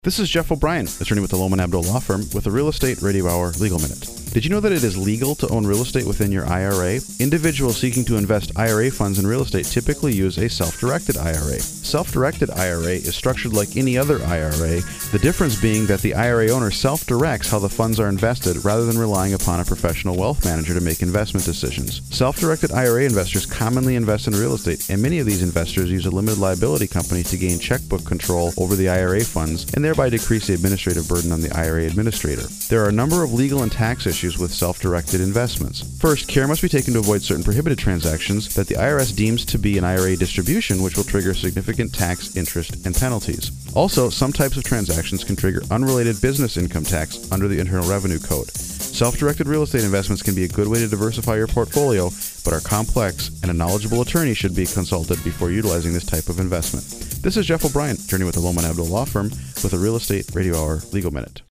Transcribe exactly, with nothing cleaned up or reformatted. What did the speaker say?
This is Jeff O'Brien, attorney with the Lowman Abdo Law Firm, with a Real Estate Radio Hour Legal Minute. Did you know that it is legal to own real estate within your I R A? Individuals seeking to invest I R A funds in real estate typically use a self-directed I R A. Self-directed I R A is structured like any other I R A, the difference being that the I R A owner self-directs how the funds are invested rather than relying upon a professional wealth manager to make investment decisions. Self-directed I R A investors commonly invest in real estate, and many of these investors use a limited liability company to gain checkbook control over the I R A funds and thereby decrease the administrative burden on the I R A administrator. There are a number of legal and tax issues with self-directed investments. First, care must be taken to avoid certain prohibited transactions that the I R S deems to be an I R A distribution, which will trigger significant tax, interest, and penalties. Also, some types of transactions can trigger unrelated business income tax under the Internal Revenue Code. Self-directed real estate investments can be a good way to diversify your portfolio, but are complex, and a knowledgeable attorney should be consulted before utilizing this type of investment. This is Jeff O'Brien, attorney with the Lowman Abdo Law Firm, with a Real Estate Radio Hour Legal Minute.